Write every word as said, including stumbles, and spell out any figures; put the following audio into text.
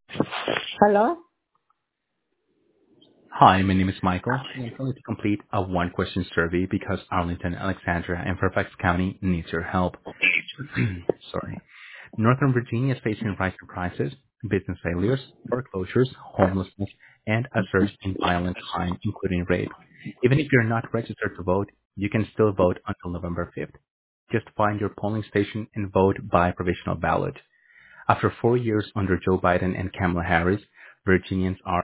Hello? Hi, my name is Michael. I'm calling to complete a one-question survey because Arlington, Alexandria, and Fairfax County needs your help. Sorry. Northern Virginia is facing rising prices, business failures, foreclosures, homelessness, and a surge in violent crime, including rape. Even if you're not registered to vote, you can still vote until November fifth. Just find your polling station and vote by provisional ballot. After four years under Joe Biden and Kamala Harris, Virginians are